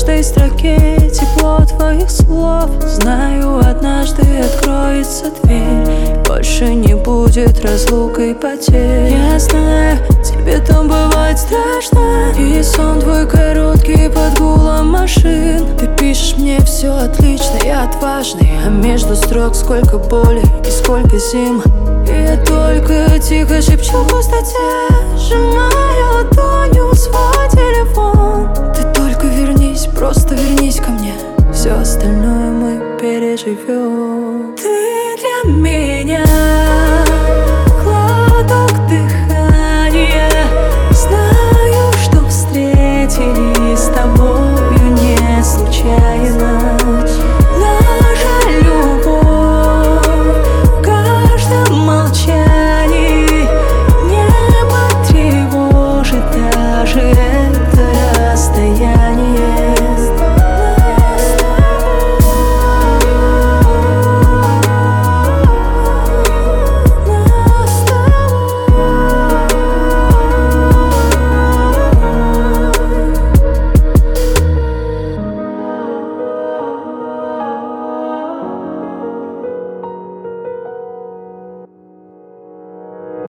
каждой строке тепло твоих слов. Знаю, однажды откроется дверь, больше не будет разлук и потерь. Я знаю, тебе там бывает страшно, и сон твой короткий под гулом машин. Ты пишешь мне: все отлично, я отважный, а между строк сколько боли и сколько зим. И я только тихо шепчу в пустоте, сжимая ладонью свой телефон. Ты только вернись, просто вернись ко мне, все остальное мы переживем. Ты для меня